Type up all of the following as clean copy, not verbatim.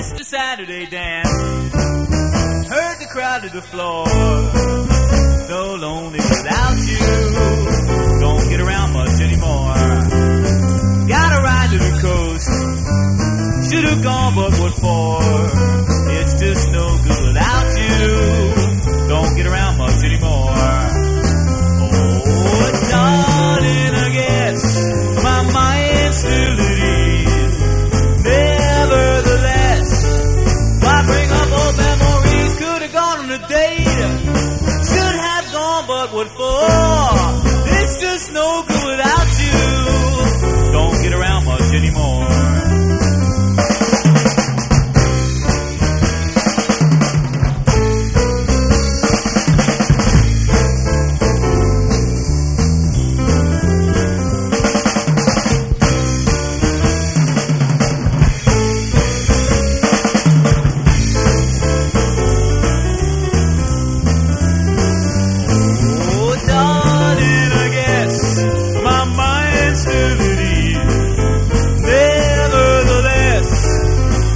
missed the Saturday dance. Heard the crowd to the floor. So lonely without you. Don't get around much anymore. Gotta ride to the coast. Should've gone, but what for? It's just no good without you. Don't get around much anymore. Oh, darling, I guess my mind's still at ease. Nevertheless, why bring up old memories? Could've gone on a date. Should have gone, but what for? It's just no good without you. Don't get around much anymore.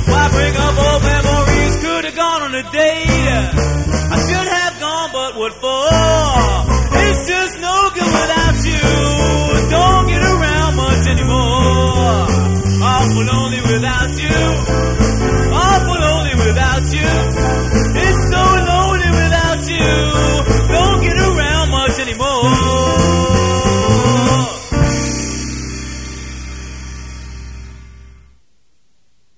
What for?